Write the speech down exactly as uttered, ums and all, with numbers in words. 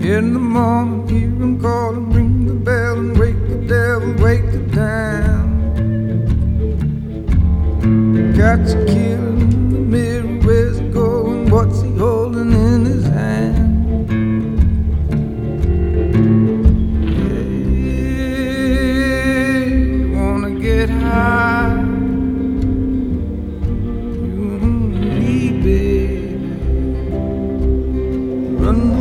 In the morning, hear him calling, ring the bell and wake the devil, wake the town. Got to kill